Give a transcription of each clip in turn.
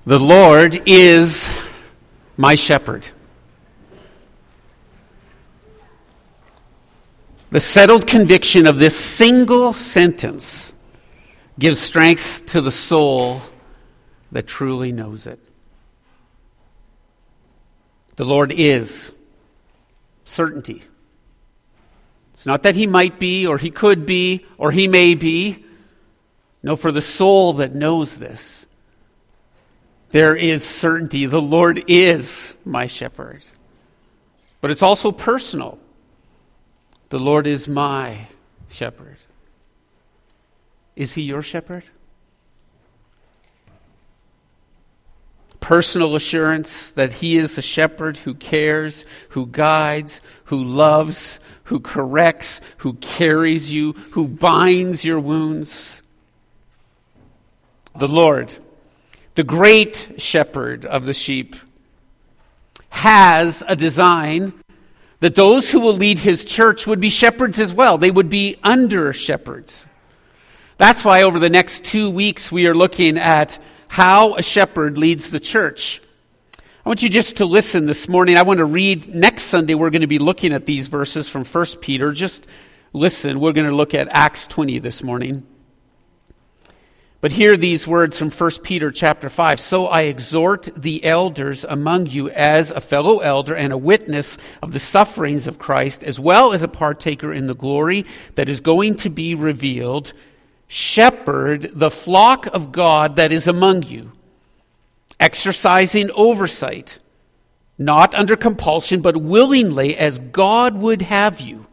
The Lord is my shepherd. The settled conviction of this single sentence gives strength to the soul that truly knows it. The Lord is certainty. It's not that he might be, or he could be, or he may be. No, for the soul that knows this, there is certainty. The Lord is my shepherd. But it's also personal. The Lord is my shepherd. Is he your shepherd? Personal assurance that he is the shepherd who cares, who guides, who loves, who corrects, who carries you, who binds your wounds. The Lord, the great shepherd of the sheep, has a design that those who will lead his church would be shepherds as well. They would be under shepherds. That's why over the next 2 weeks we are looking at how a shepherd leads the church. I want you just to listen this morning. I want to read. Next Sunday we're going to be looking at these verses from 1 Peter. Just listen. We're going to look at Acts 20 this morning. But hear these words from 1 Peter chapter 5. So I exhort the elders among you as a fellow elder and a witness of the sufferings of Christ, as well as a partaker in the glory that is going to be revealed. Shepherd the flock of God that is among you, exercising oversight, not under compulsion, but willingly as God would have you,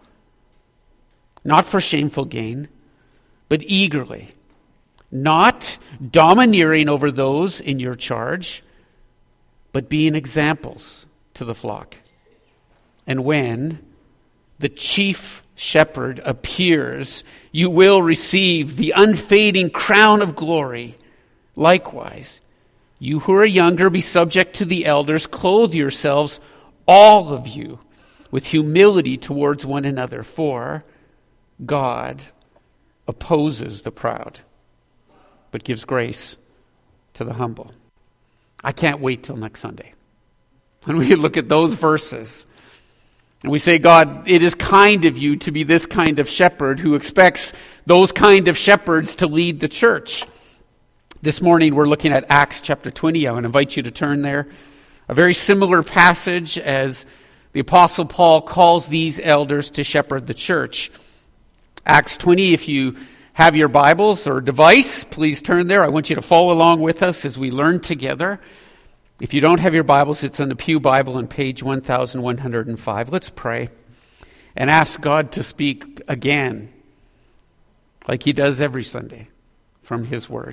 not for shameful gain, but eagerly, not domineering over those in your charge, but being examples to the flock. And when the chief shepherd appears, you will receive the unfading crown of glory. Likewise, you who are younger, be subject to the elders. Clothe yourselves, all of you, with humility towards one another, for God opposes the proud, but gives grace to the humble. I can't wait till next Sunday when we look at those verses and we say, God, it is kind of you to be this kind of shepherd who expects those kind of shepherds to lead the church. This morning we're looking at Acts chapter 20. I want to invite you to turn there. A very similar passage as the Apostle Paul calls these elders to shepherd the church. Acts 20, if you have your Bibles or device, please turn there. I want you to follow along with us as we learn together. If you don't have your Bibles, it's on the Pew Bible on page 1105. Let's pray and ask God to speak again, like he does every Sunday, from his word.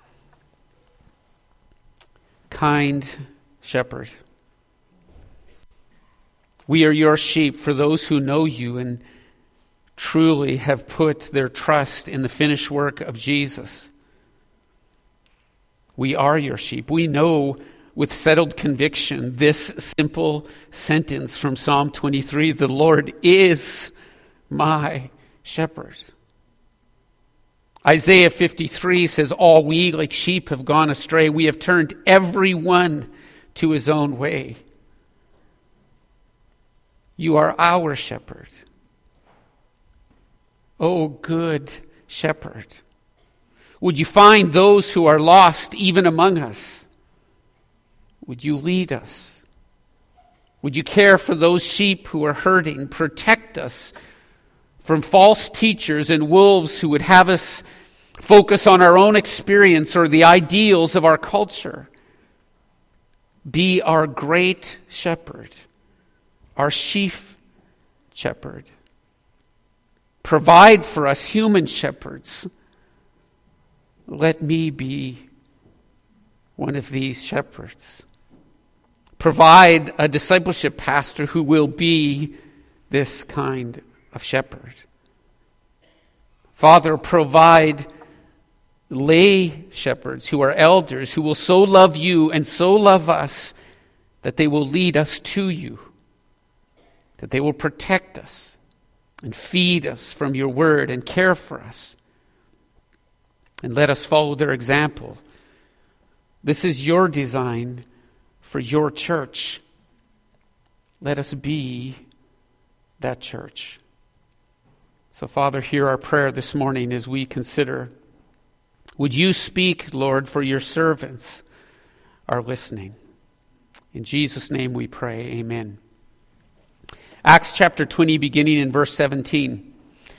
Kind shepherd, we are your sheep. For those who know you and truly have put their trust in the finished work of Jesus, we are your sheep. We know with settled conviction this simple sentence from Psalm 23, the Lord is my shepherd. Isaiah 53 says, all we like sheep have gone astray. We have turned every one to his own way. You are our shepherd. O good shepherd, would you find those who are lost even among us? Would you lead us? Would you care for those sheep who are hurting? Protect us from false teachers and wolves who would have us focus on our own experience or the ideals of our culture. Be our great shepherd, our chief shepherd. Provide for us human shepherds. Let me be one of these shepherds. Provide a discipleship pastor who will be this kind of shepherd. Father, provide lay shepherds who are elders, who will so love you and so love us that they will lead us to you, that they will protect us and feed us from your word and care for us. And let us follow their example This is your design for your church. Let us be that church. So, Father, hear our prayer this morning as we consider. Would you speak, Lord, for your servants are listening. In Jesus' name we pray, amen. Acts chapter 20, beginning in verse 17.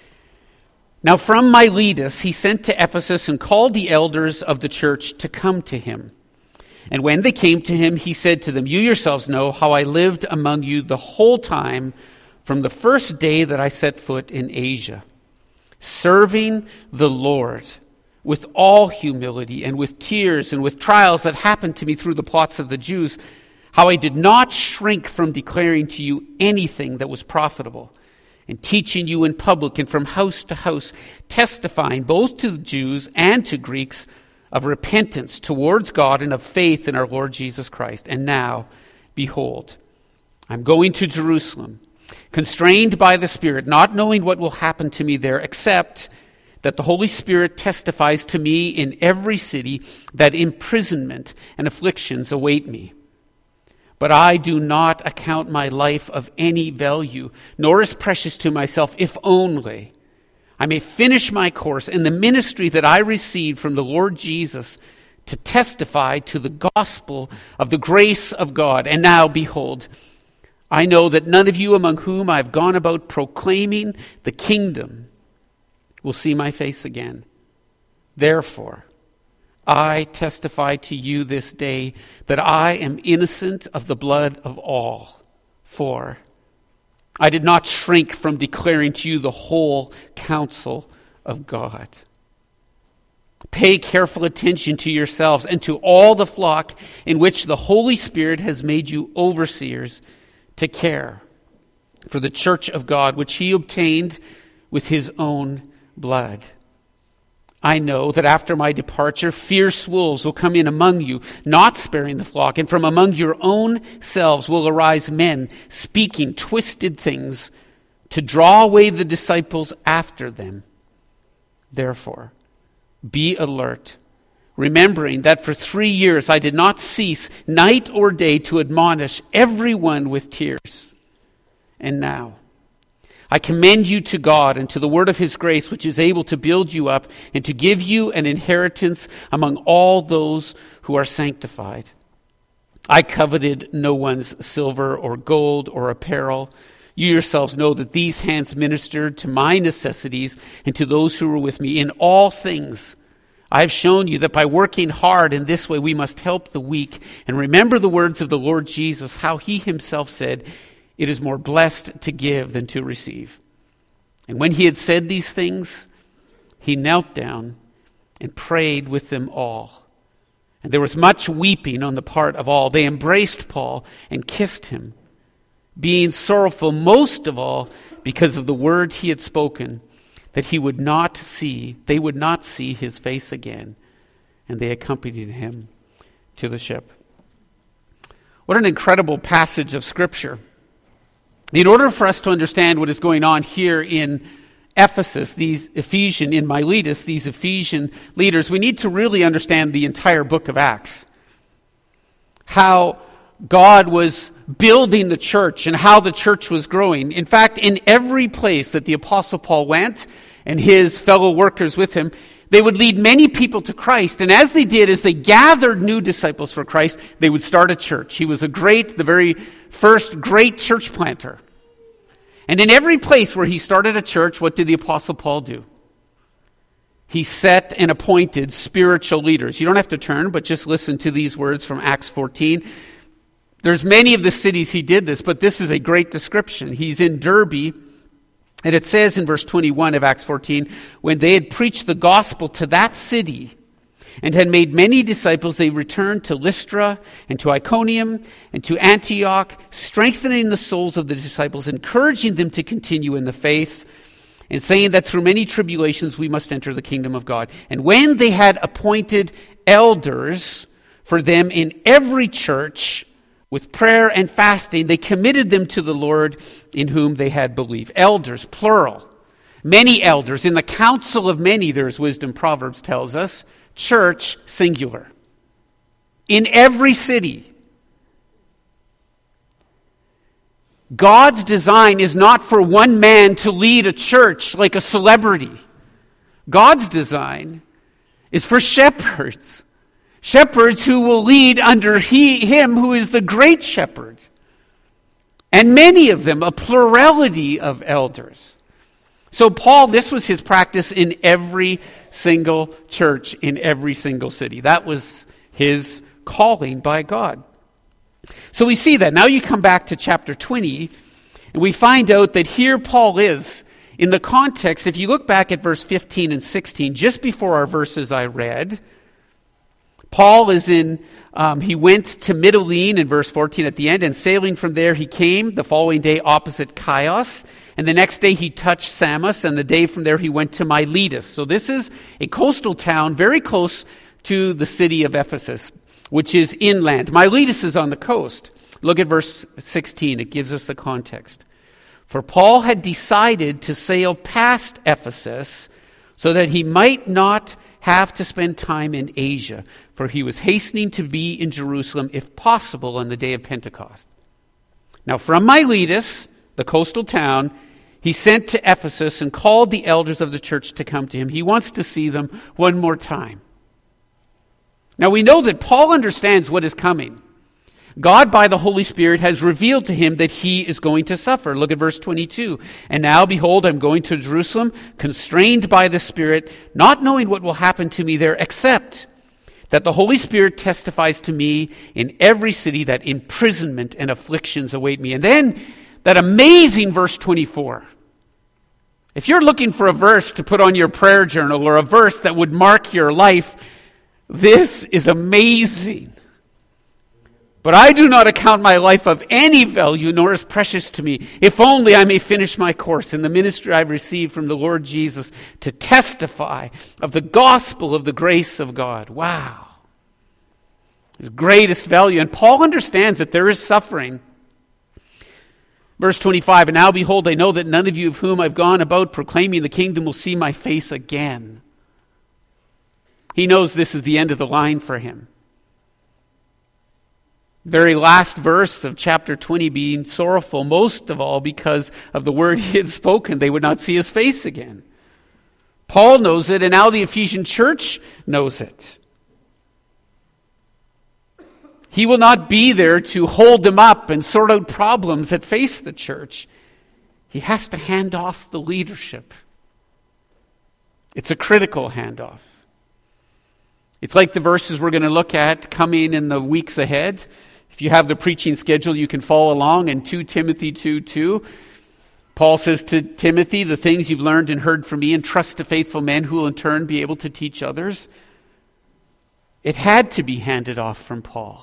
Now from Miletus he sent to Ephesus and called the elders of the church to come to him. And when they came to him, he said to them, "You yourselves know how I lived among you the whole time from the first day that I set foot in Asia, serving the Lord with all humility and with tears and with trials that happened to me through the plots of the Jews, how I did not shrink from declaring to you anything that was profitable, and teaching you in public and from house to house, testifying both to the Jews and to Greeks of repentance towards God and of faith in our Lord Jesus Christ. And now, behold, I'm going to Jerusalem, constrained by the Spirit, not knowing what will happen to me there, except that the Holy Spirit testifies to me in every city that imprisonment and afflictions await me. But I do not account my life of any value, nor as precious to myself, if only I may finish my course in the ministry that I received from the Lord Jesus to testify to the gospel of the grace of God. And now, behold, I know that none of you among whom I have gone about proclaiming the kingdom will see my face again. Therefore, I testify to you this day that I am innocent of the blood of all. For I did not shrink from declaring to you the whole counsel of God. Pay careful attention to yourselves and to all the flock in which the Holy Spirit has made you overseers to care for the church of God, which he obtained with his own blood. I know that after my departure, fierce wolves will come in among you, not sparing the flock, and from among your own selves will arise men speaking twisted things to draw away the disciples after them. Therefore, be alert, remembering that for 3 years I did not cease night or day to admonish everyone with tears. And now, I commend you to God and to the word of his grace, which is able to build you up and to give you an inheritance among all those who are sanctified. I coveted no one's silver or gold or apparel. You yourselves know that these hands ministered to my necessities and to those who were with me. In all things, I have shown you that by working hard in this way, we must help the weak. And remember the words of the Lord Jesus, how he himself said, "It is more blessed to give than to receive." And when he had said these things, he knelt down and prayed with them all. And there was much weeping on the part of all. They embraced Paul and kissed him, being sorrowful most of all because of the word he had spoken, that they would not see his face again. And they accompanied him to the ship. What an incredible passage of Scripture. In order for us to understand what is going on here in Ephesus, in Miletus, these Ephesian leaders, we need to really understand the entire book of Acts. How God was building the church and how the church was growing. In fact, in every place that the Apostle Paul went and his fellow workers with him, they would lead many people to Christ. And as they did, as they gathered new disciples for Christ, they would start a church. He was the very first great church planter. And in every place where he started a church, what did the Apostle Paul do? He set and appointed spiritual leaders. You don't have to turn, but just listen to these words from Acts 14. There's many of the cities he did this, but this is a great description. He's in Derbe, and it says in verse 21 of Acts 14, when they had preached the gospel to that city and had made many disciples, they returned to Lystra and to Iconium and to Antioch, strengthening the souls of the disciples, encouraging them to continue in the faith, and saying that through many tribulations we must enter the kingdom of God. And when they had appointed elders for them in every church, with prayer and fasting, they committed them to the Lord in whom they had believed. Elders, plural. Many elders. In the council of many, there's wisdom, Proverbs tells us. Church, singular. in every city. God's design is not for one man to lead a church like a celebrity. God's design is for shepherds. Shepherds who will lead under him who is the great shepherd. And many of them, a plurality of elders. So Paul, this was his practice in every single church, in every single city. That was his calling by God. So we see that. Now you come back to chapter 20, and we find out that here Paul is, in the context, if you look back at verse 15 and 16, just before our verses I read, Paul is he went to Mytilene in verse 14 at the end, and sailing from there he came the following day opposite Chios, and the next day he touched Samos, and the day from there he went to Miletus. So this is a coastal town very close to the city of Ephesus, which is inland. Miletus is on the coast. Look at verse 16. It gives us the context. For Paul had decided to sail past Ephesus so that he might not have to spend time in Asia, for he was hastening to be in Jerusalem, if possible, on the day of Pentecost. Now from Miletus, the coastal town, he sent to Ephesus and called the elders of the church to come to him. He wants to see them one more time. Now we know that Paul understands what is coming. God, by the Holy Spirit, has revealed to him that he is going to suffer. Look at verse 22. And now, behold, I'm going to Jerusalem, constrained by the Spirit, not knowing what will happen to me there, except that the Holy Spirit testifies to me in every city that imprisonment and afflictions await me. And then that amazing verse 24. If you're looking for a verse to put on your prayer journal or a verse that would mark your life, this is amazing. But I do not account my life of any value, nor as precious to me, if only I may finish my course in the ministry I've received from the Lord Jesus to testify of the gospel of the grace of God. Wow. His greatest value. And Paul understands that there is suffering. Verse 25, and now behold, I know that none of you of whom I've gone about proclaiming the kingdom will see my face again. He knows this is the end of the line for him. Very last verse of chapter 20 being sorrowful, most of all because of the word he had spoken. They would not see his face again. Paul knows it, and now the Ephesian church knows it. He will not be there to hold them up and sort out problems that face the church. He has to hand off the leadership. It's a critical handoff. It's like the verses we're going to look at coming in the weeks ahead. If you have the preaching schedule, you can follow along in 2 Timothy 2:2. Paul says to Timothy, the things you've learned and heard from me, entrust to faithful men who will in turn be able to teach others. It had to be handed off from Paul.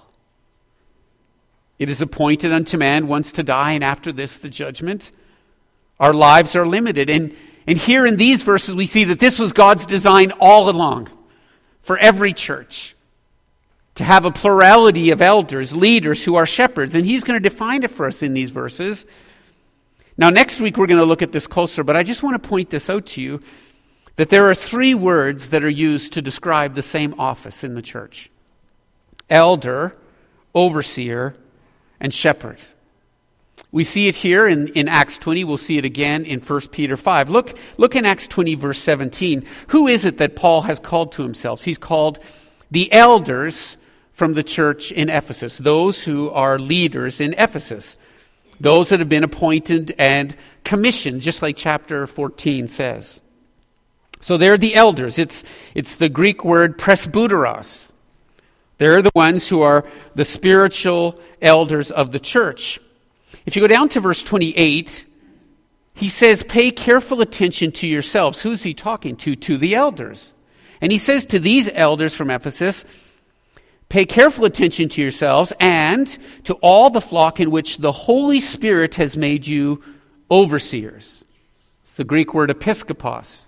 It is appointed unto man once to die, and after this the judgment. Our lives are limited. And here in these verses we see that this was God's design all along for every church. To have a plurality of elders, leaders who are shepherds. And he's going to define it for us in these verses. Now next week we're going to look at this closer, but I just want to point this out to you, that there are 3 words that are used to describe the same office in the church. Elder, overseer, and shepherd. We see it here in Acts 20. We'll see it again in 1 Peter 5. Look in Acts 20, verse 17. Who is it that Paul has called to himself? He's called the elders from the church in Ephesus, those who are leaders in Ephesus, those that have been appointed and commissioned, just like chapter 14 says. So they're the elders. It's the Greek word presbyteros. They're the ones who are the spiritual elders of the church. If you go down to verse 28, he says, pay careful attention to yourselves. Who's he talking to? To the elders. And he says to these elders from Ephesus, pay careful attention to yourselves and to all the flock in which the Holy Spirit has made you overseers. It's the Greek word episkopos.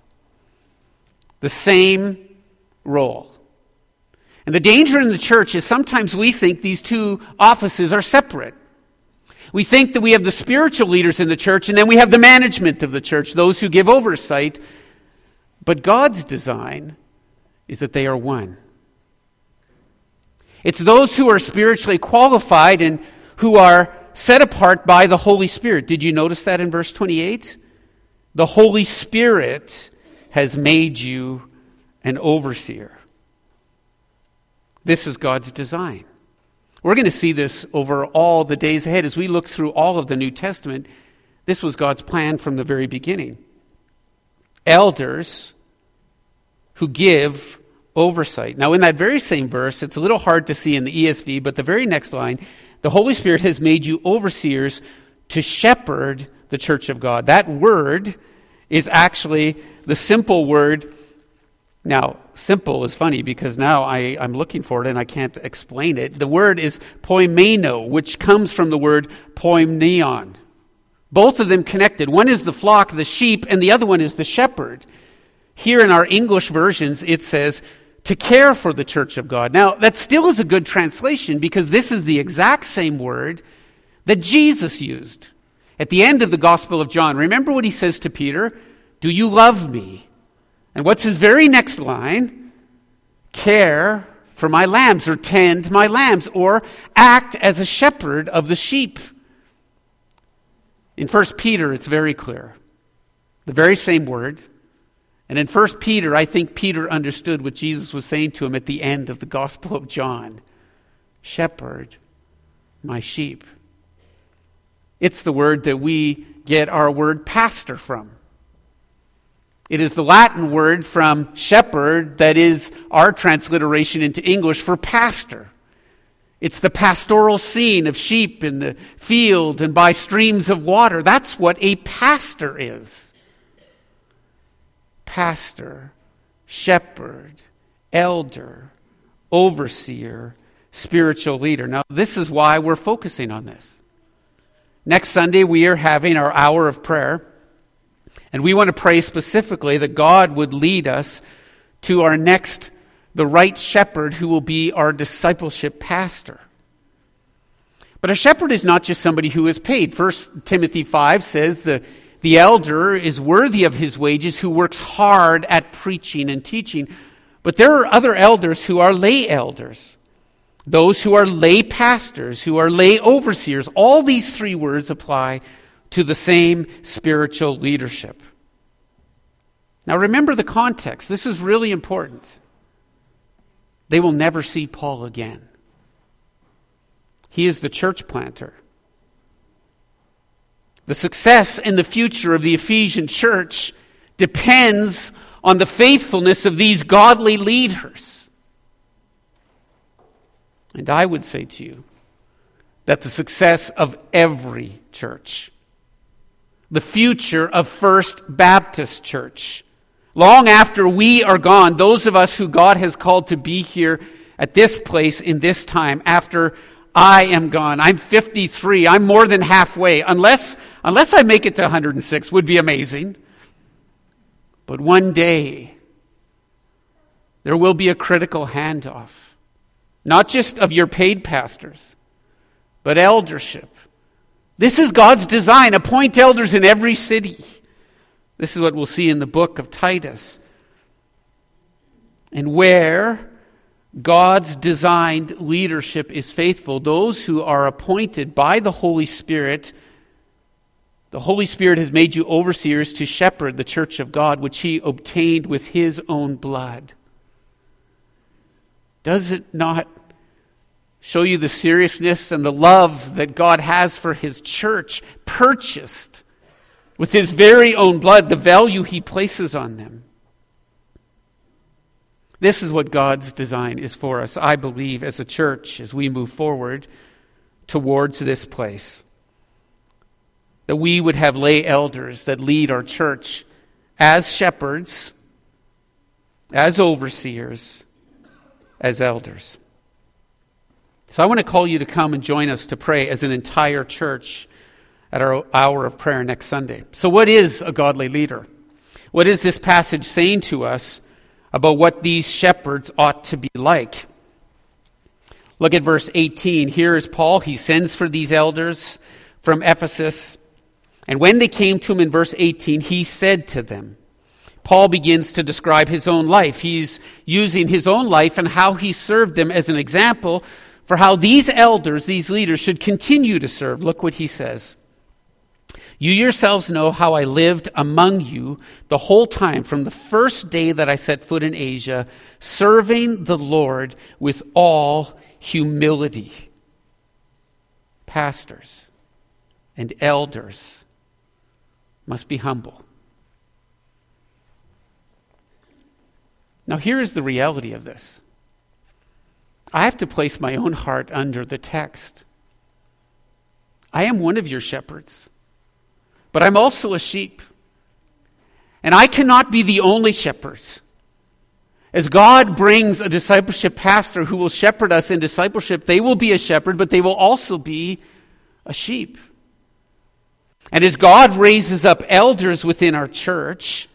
The same role. And the danger in the church is sometimes we think these 2 offices are separate. We think that we have the spiritual leaders in the church and then we have the management of the church, those who give oversight. But God's design is that they are one. It's those who are spiritually qualified and who are set apart by the Holy Spirit. Did you notice that in verse 28? The Holy Spirit has made you an overseer. This is God's design. We're going to see this over all the days ahead. As we look through all of the New Testament, this was God's plan from the very beginning. Elders who give oversight. Now, in that very same verse, it's a little hard to see in the ESV, but the very next line, the Holy Spirit has made you overseers to shepherd the church of God. That word is actually the simple word. Now, simple is funny because now I'm looking for it and I can't explain it. The word is poimeno, which comes from the word poimneon. Both of them connected. One is the flock, the sheep, and the other one is the shepherd. Here in our English versions, it says to care for the church of God. Now, that still is a good translation because this is the exact same word that Jesus used at the end of the Gospel of John. Remember what he says to Peter? Do you love me? And what's his very next line? Care for my lambs, or tend my lambs, or act as a shepherd of the sheep. In 1 Peter, it's very clear. The very same word. And in 1 Peter, I think Peter understood what Jesus was saying to him at the end of the Gospel of John. Shepherd my sheep. It's the word that we get our word pastor from. It is the Latin word from shepherd that is our transliteration into English for pastor. It's the pastoral scene of sheep in the field and by streams of water. That's what a pastor is. Pastor, shepherd, elder, overseer, spiritual leader. Now, this is why we're focusing on this. Next Sunday, we are having our hour of prayer. And we want to pray specifically that God would lead us to our next, the right shepherd who will be our discipleship pastor. But a shepherd is not just somebody who is paid. 1 Timothy 5 says the elder is worthy of his wages who works hard at preaching and teaching. But there are other elders who are lay elders. Those who are lay pastors, who are lay overseers. All these three words apply to the same spiritual leadership. Now remember the context. This is really important. They will never see Paul again. He is the church planter. The success and the future of the Ephesian church depends on the faithfulness of these godly leaders. And I would say to you that the success of every church, the future of First Baptist Church, long after we are gone, those of us who God has called to be here at this place in this time, after I am gone, I'm 53, I'm more than halfway, unless I make it to 106, would be amazing. But one day, there will be a critical handoff, not just of your paid pastors, but eldership. This is God's design. Appoint elders in every city. This is what we'll see in the book of Titus. And where God's designed leadership is faithful, those who are appointed by the Holy Spirit, the Holy Spirit has made you overseers to shepherd the church of God, which he obtained with his own blood. Does it not show you the seriousness and the love that God has for his church, purchased with his very own blood, the value he places on them? This is what God's design is for us, I believe, as a church, as we move forward towards this place. That we would have lay elders that lead our church as shepherds, as overseers, as elders. So I want to call you to come and join us to pray as an entire church at our hour of prayer next Sunday. So what is a godly leader? What is this passage saying to us about what these shepherds ought to be like? Look at verse 18. Here is Paul. He sends for these elders from Ephesus. And when they came to him in verse 18, he said to them, Paul begins to describe his own life. He's using his own life and how he served them as an example for how these elders, these leaders, should continue to serve. Look what he says. You yourselves know how I lived among you the whole time from the first day that I set foot in Asia, serving the Lord with all humility. Pastors and elders must be humble. Now, here is the reality of this. I have to place my own heart under the text. I am one of your shepherds, but I'm also a sheep. And I cannot be the only shepherd. As God brings a discipleship pastor who will shepherd us in discipleship, they will be a shepherd, but they will also be a sheep. And as God raises up elders within our church,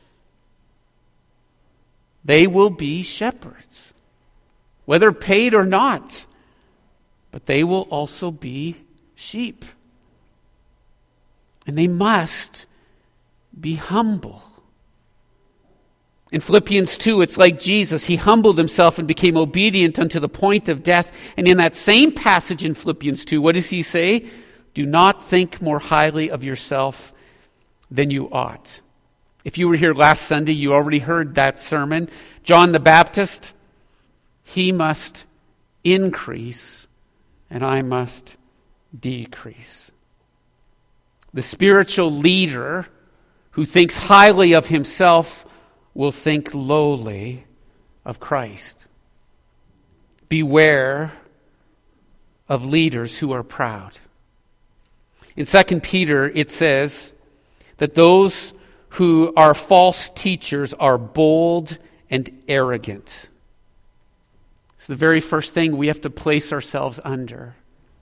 they will be shepherds, whether paid or not, but they will also be sheep. And they must be humble. In Philippians 2, it's like Jesus. He humbled himself and became obedient unto the point of death. And in that same passage in Philippians 2, what does he say? Do not think more highly of yourself than you ought. If you were here last Sunday, you already heard that sermon. John the Baptist, he must increase and I must decrease. The spiritual leader who thinks highly of himself will think lowly of Christ. Beware of leaders who are proud. In 2 Peter, it says that those who are false teachers are bold and arrogant. It's the very first thing we have to place ourselves under.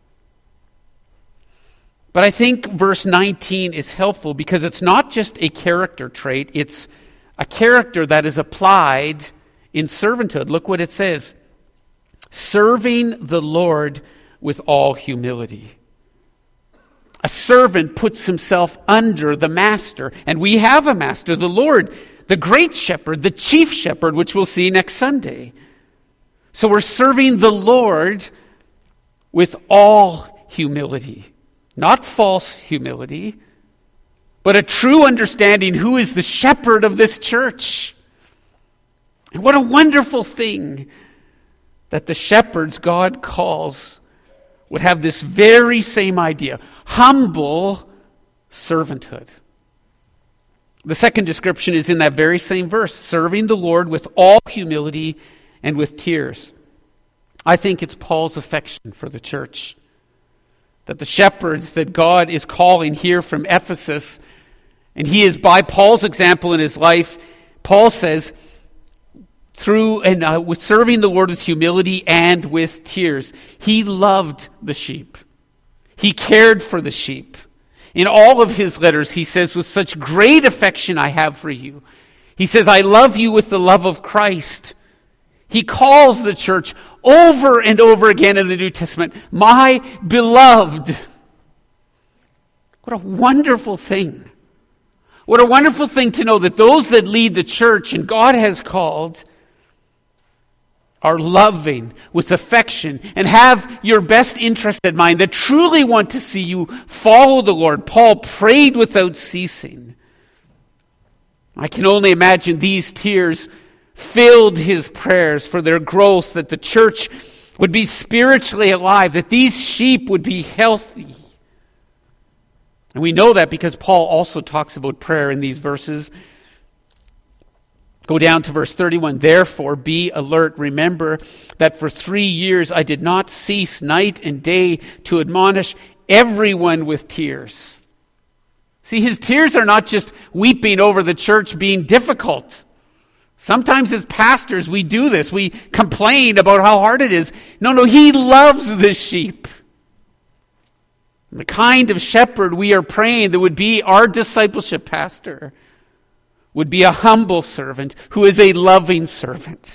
But I think verse 19 is helpful because it's not just a character trait, it's a character that is applied in servanthood. Look what it says. Serving the Lord with all humility. A servant puts himself under the master. And we have a master, the Lord, the great shepherd, the chief shepherd, which we'll see next Sunday. So we're serving the Lord with all humility. Not false humility, but a true understanding who is the shepherd of this church. And what a wonderful thing that the shepherds God calls would have this very same idea. Humble servanthood. The second description is in that very same verse. Serving the Lord with all humility and with tears. I think it's Paul's affection for the church. That the shepherds that God is calling here from Ephesus, and he is by Paul's example in his life, Paul says, with serving the Lord with humility and with tears. He loved the sheep. He cared for the sheep. In all of his letters, he says, with such great affection I have for you. He says, I love you with the love of Christ. He calls the church over and over again in the New Testament, my beloved. What a wonderful thing. What a wonderful thing to know that those that lead the church and God has called are loving with affection and have your best interest in mind, that truly want to see you follow the Lord. Paul prayed without ceasing. I can only imagine these tears filled his prayers for their growth, that the church would be spiritually alive, that these sheep would be healthy. And we know that because Paul also talks about prayer in these verses. Go down to verse 31. Therefore, be alert. Remember that for 3 years I did not cease night and day to admonish everyone with tears. See, his tears are not just weeping over the church being difficult. Sometimes as pastors we do this. We complain about how hard it is. No, he loves the sheep. The kind of shepherd we are praying that would be our discipleship pastor would be a humble servant who is a loving servant.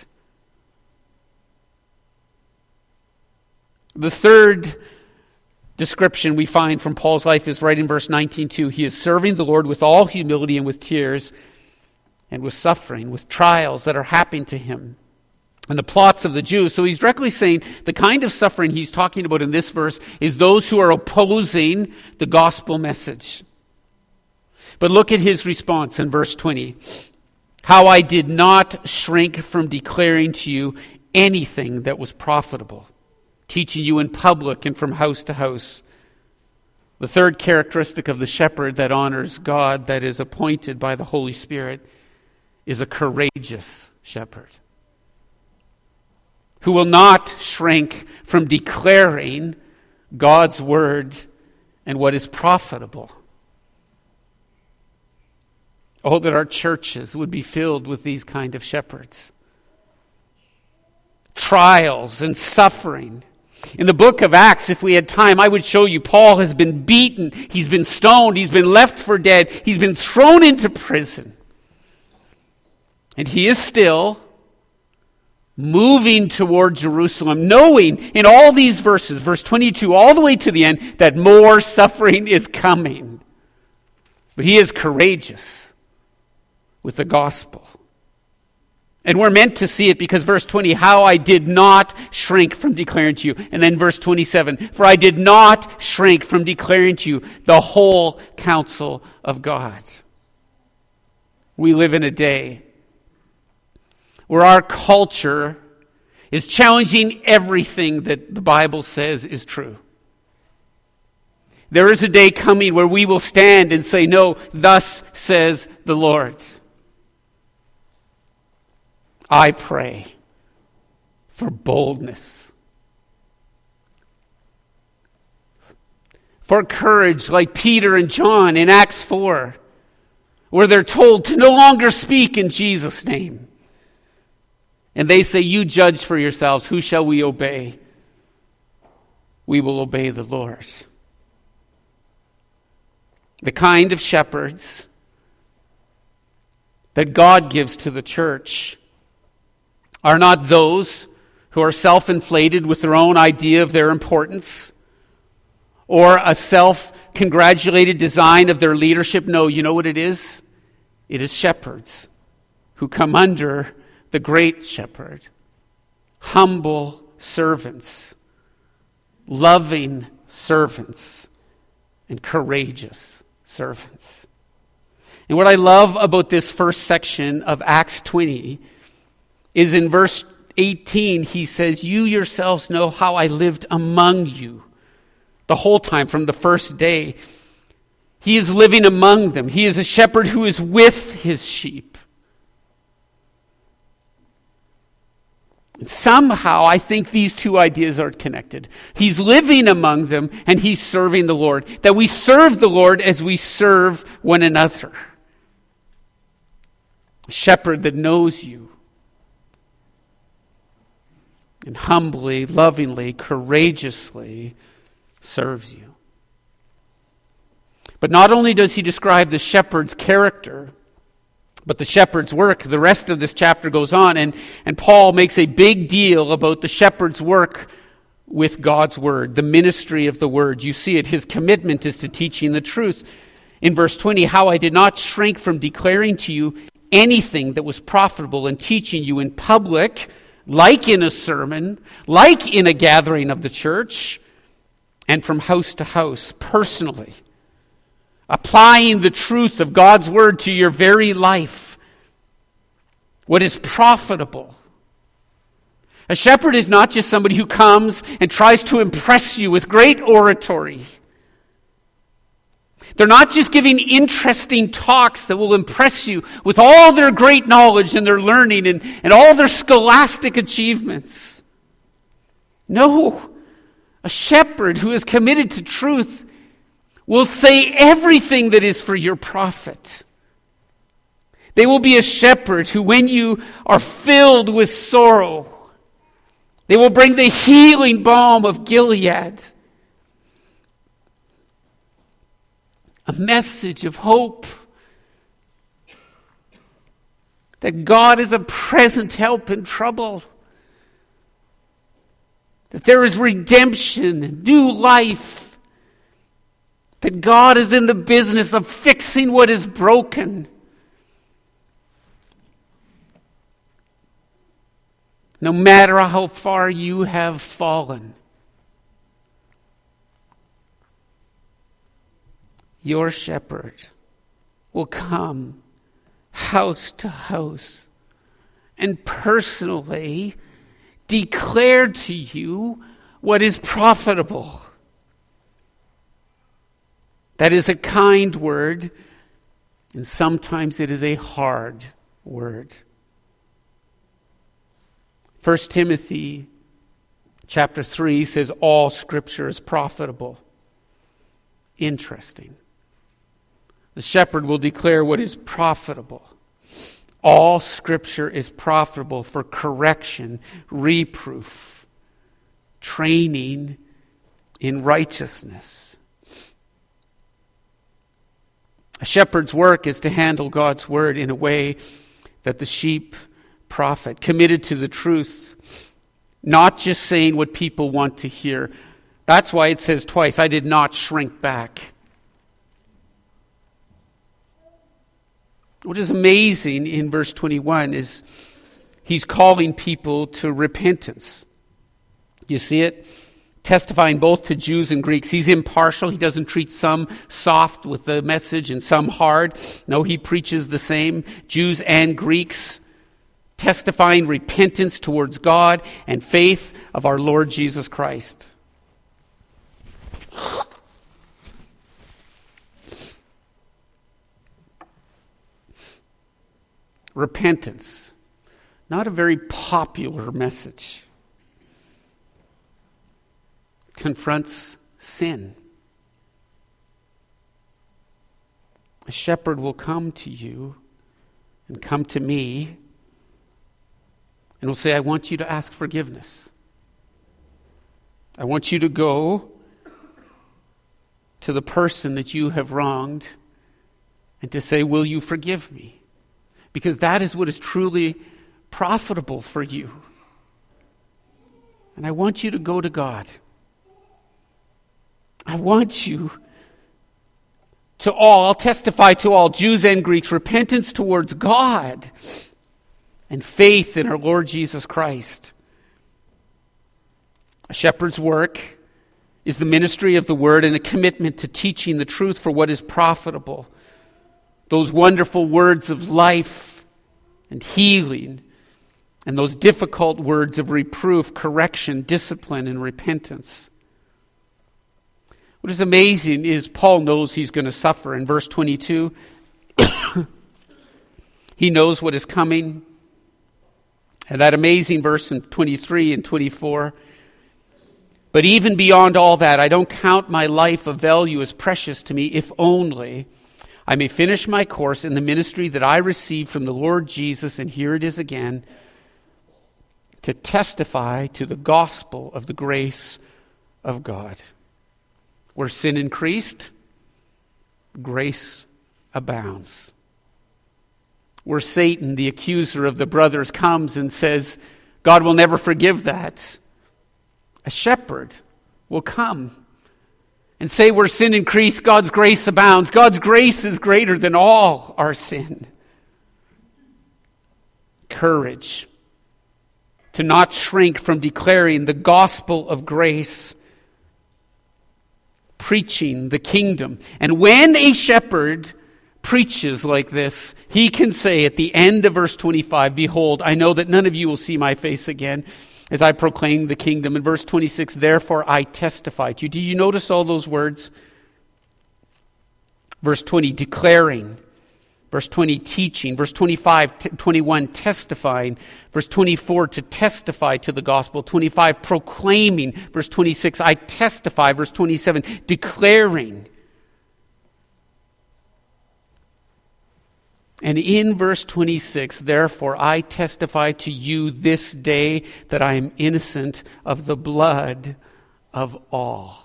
The third description we find from Paul's life is right in verse 19 too. He is serving the Lord with all humility and with tears. and with suffering, with trials that are happening to him, and the plots of the Jews. So he's directly saying the kind of suffering he's talking about in this verse is those who are opposing the gospel message. But look at his response in verse 20. How I did not shrink from declaring to you anything that was profitable, teaching you in public and from house to house. The third characteristic of the shepherd that honors God, that is appointed by the Holy Spirit, is a courageous shepherd who will not shrink from declaring God's word and what is profitable. Oh, that our churches would be filled with these kind of shepherds. Trials and suffering. In the book of Acts, if we had time, I would show you Paul has been beaten, he's been stoned, he's been left for dead, he's been thrown into prison. And he is still moving toward Jerusalem, knowing in all these verses, verse 22 all the way to the end, that more suffering is coming. But he is courageous with the gospel. And we're meant to see it because verse 20, how I did not shrink from declaring to you. And then verse 27, for I did not shrink from declaring to you the whole counsel of God. We live in a day where our culture is challenging everything that the Bible says is true. There is a day coming where we will stand and say, no, thus says the Lord. I pray for boldness, for courage like Peter and John in Acts 4, where they're told to no longer speak in Jesus' name. And they say, you judge for yourselves, who shall we obey? We will obey the Lord. The kind of shepherds that God gives to the church are not those who are self-inflated with their own idea of their importance or a self-congratulated design of their leadership. No, you know what it is? It is shepherds who come under the great shepherd, humble servants, loving servants, and courageous servants. And what I love about this first section of Acts 20 is in verse 18, he says, you yourselves know how I lived among you the whole time from the first day. He is living among them. He is a shepherd who is with his sheep. Somehow, I think these two ideas are connected. He's living among them, and he's serving the Lord. That we serve the Lord as we serve one another. A shepherd that knows you. And humbly, lovingly, courageously serves you. But not only does he describe the shepherd's character, but the shepherd's work. The rest of this chapter goes on, and Paul makes a big deal about the shepherd's work with God's word, the ministry of the word. You see it. His commitment is to teaching the truth. In verse 20, how I did not shrink from declaring to you anything that was profitable and teaching you in public, like in a sermon, like in a gathering of the church, and from house to house, personally. Applying the truth of God's word to your very life. What is profitable. A shepherd is not just somebody who comes and tries to impress you with great oratory. They're not just giving interesting talks that will impress you with all their great knowledge and their learning and all their scholastic achievements. No, a shepherd who is committed to truth will say everything that is for your profit. They will be a shepherd who, when you are filled with sorrow, they will bring the healing balm of Gilead. A message of hope. That God is a present help in trouble. That there is redemption, new life. That God is in the business of fixing what is broken. No matter how far you have fallen, your shepherd will come house to house and personally declare to you what is profitable. That is a kind word, and sometimes it is a hard word. 1 Timothy chapter 3 says all Scripture is profitable. Interesting. The shepherd will declare what is profitable. All Scripture is profitable for correction, reproof, training in righteousness. A shepherd's work is to handle God's word in a way that the sheep profit, committed to the truth, not just saying what people want to hear. That's why it says twice, I did not shrink back. What is amazing in verse 21 is he's calling people to repentance. You see it? Testifying both to Jews and Greeks. He's impartial. He doesn't treat some soft with the message and some hard. No, he preaches the same. Jews and Greeks, testifying repentance towards God and faith of our Lord Jesus Christ. Repentance. Not a very popular message. Confronts sin. A shepherd will come to you and come to me and will say, I want you to ask forgiveness. I want you to go to the person that you have wronged and to say, will you forgive me? Because that is what is truly profitable for you. And I want you to go to God. I want you to all, I'll testify to all, Jews and Greeks, repentance towards God and faith in our Lord Jesus Christ. A shepherd's work is the ministry of the word and a commitment to teaching the truth for what is profitable. Those wonderful words of life and healing, and those difficult words of reproof, correction, discipline, and repentance. What is amazing is Paul knows he's going to suffer. In verse 22, he knows what is coming. And that amazing verse in 23 and 24. But even beyond all that, I don't count my life of value as precious to me, if only I may finish my course in the ministry that I received from the Lord Jesus, and here it is again, to testify to the gospel of the grace of God. Where sin increased, grace abounds. Where Satan, the accuser of the brothers, comes and says, God will never forgive that, a shepherd will come and say, where sin increased, God's grace abounds. God's grace is greater than all our sin. Courage to not shrink from declaring the gospel of grace, preaching the kingdom. And when a shepherd preaches like this, he can say at the end of verse 25, behold, I know that none of you will see my face again as I proclaim the kingdom. In verse 26, therefore I testify to you. Do you notice all those words? Verse 20, declaring. Verse 20, teaching. Verse 25, 21, testifying. Verse 24, to testify to the gospel. 25, proclaiming. Verse 26, I testify. Verse 27, declaring. And in verse 26, therefore I testify to you this day that I am innocent of the blood of all.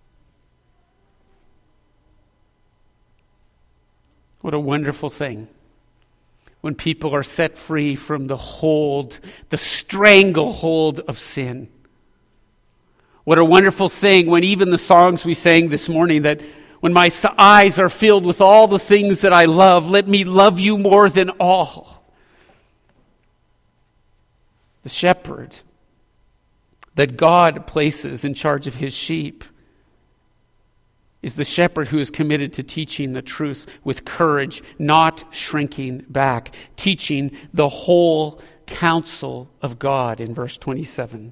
What a wonderful thing when people are set free from the hold, the stranglehold of sin. What a wonderful thing when even the songs we sang this morning, that when my eyes are filled with all the things that I love, let me love you more than all. The shepherd that God places in charge of his sheep is the shepherd who is committed to teaching the truth with courage, not shrinking back, teaching the whole counsel of God in verse 27.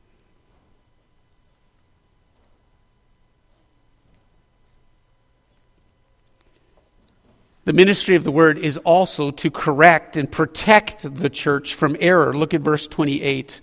The ministry of the word is also to correct and protect the church from error. Look at verse 28.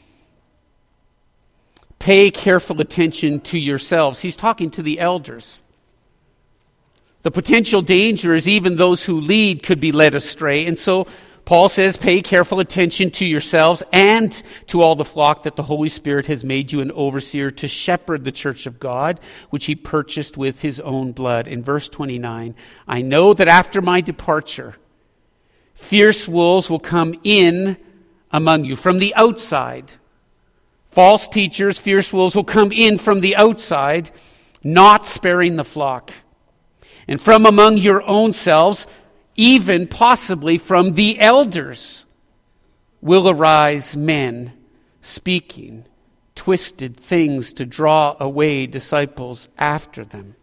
Pay careful attention to yourselves. He's talking to the elders. The potential danger is even those who lead could be led astray. And so Paul says, pay careful attention to yourselves and to all the flock that the Holy Spirit has made you an overseer to shepherd the church of God, which he purchased with his own blood. In verse 29, I know that after my departure, fierce wolves will come in among you from the outside. False teachers, fierce wolves will come in from the outside, not sparing the flock. And from among your own selves, even possibly from the elders, will arise men speaking twisted things to draw away disciples after them.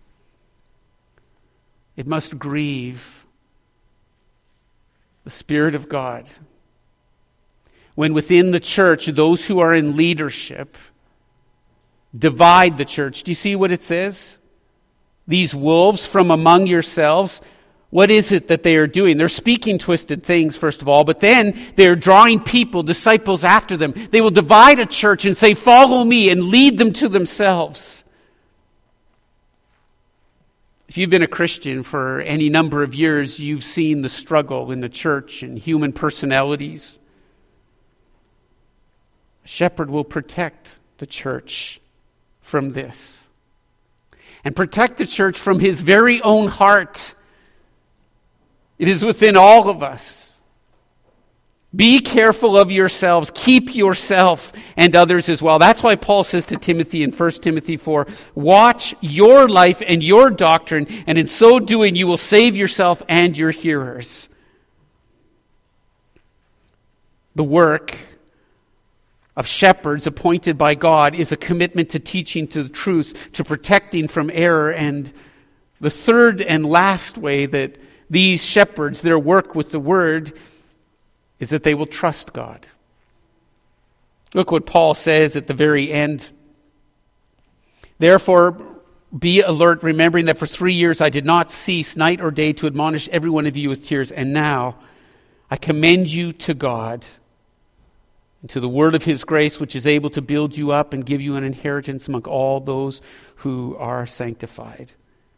It must grieve the Spirit of God when within the church, those who are in leadership divide the church. Do you see what it says? These wolves from among yourselves, what is it that they are doing? They're speaking twisted things, first of all, but then they're drawing people, disciples after them. They will divide a church and say, follow me, and lead them to themselves. If you've been a Christian for any number of years, you've seen the struggle in the church and human personalities. A shepherd will protect the church from this. And protect the church from his very own heart. It is within all of us. Be careful of yourselves. Keep yourself and others as well. That's why Paul says to Timothy in 1 Timothy 4, watch your life and your doctrine, and in so doing you will save yourself and your hearers. The work of shepherds appointed by God is a commitment to teaching to the truth, to protecting from error. And the third and last way that these shepherds, their work with the word, is that they will trust God. Look what Paul says at the very end. Therefore, be alert, remembering that for 3 years I did not cease night or day to admonish every one of you with tears. And now I commend you to God and to the word of his grace, which is able to build you up and give you an inheritance among all those who are sanctified.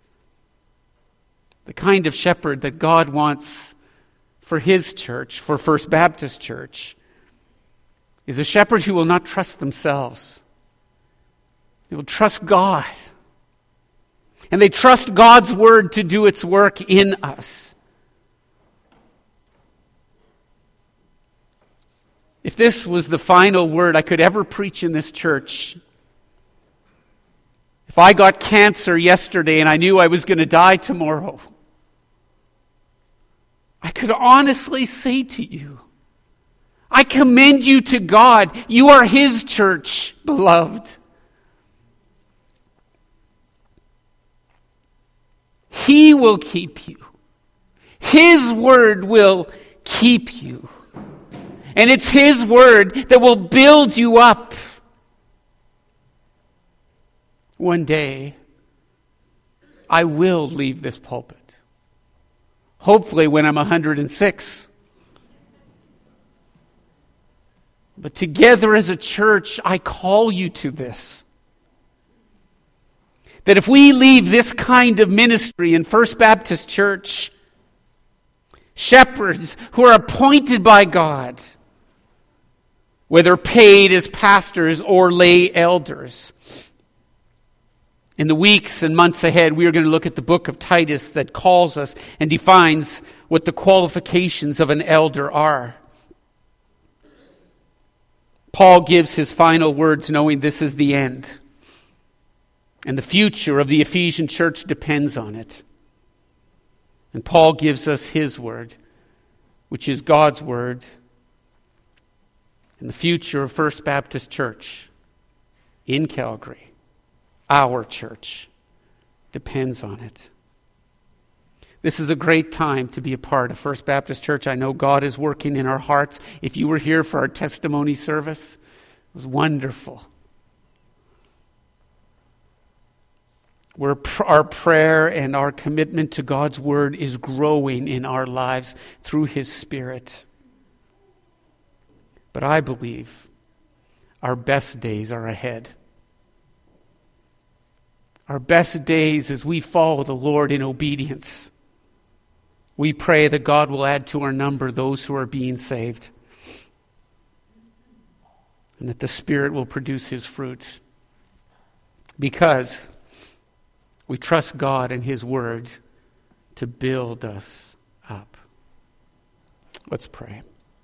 The kind of shepherd that God wants for his church, for First Baptist Church, is a shepherd who will not trust themselves. They will trust God. And they trust God's word to do its work in us. If this was the final word I could ever preach in this church, if I got cancer yesterday and I knew I was going to die tomorrow, I could honestly say to you, I commend you to God. You are his church, beloved. He will keep you. His word will keep you. And it's his word that will build you up. One day, I will leave this pulpit. Hopefully when I'm 106. But together as a church, I call you to this. That if we leave this kind of ministry in First Baptist Church, shepherds who are appointed by God, whether paid as pastors or lay elders. In the weeks and months ahead, we are going to look at the book of Titus that calls us and defines what the qualifications of an elder are. Paul gives his final words knowing this is the end. And the future of the Ephesian church depends on it. And Paul gives us his word, which is God's word. And the future of First Baptist Church in Calgary, our church, depends on it. This is a great time to be a part of First Baptist Church. I know God is working in our hearts. If you were here for our testimony service, it was wonderful. Our prayer and our commitment to God's Word is growing in our lives through His Spirit. But I believe our best days are ahead. Our best days as we follow the Lord in obedience. We pray that God will add to our number those who are being saved, and that the Spirit will produce His fruit, because we trust God and His Word to build us up. Let's pray.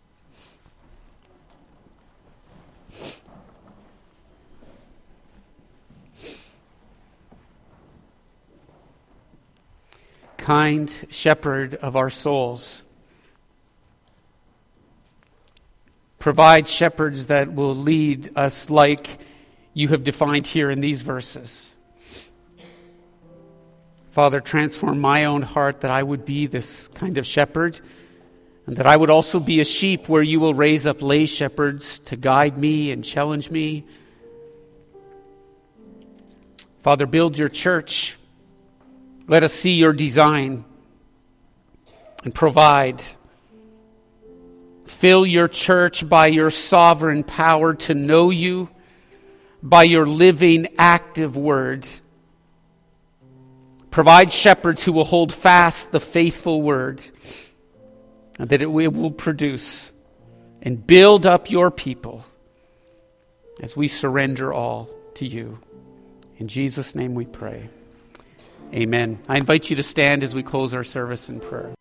Kind shepherd of our souls, provide shepherds that will lead us like you have defined here in these verses. Father, transform my own heart that I would be this kind of shepherd, and that I would also be a sheep where you will raise up lay shepherds to guide me and challenge me. Father, build your church. Let us see your design and provide. Fill your church by your sovereign power to know you, by your living, active word. Provide shepherds who will hold fast the faithful word, and that it will produce and build up your people as we surrender all to you. In Jesus' name we pray. Amen. I invite you to stand as we close our service in prayer.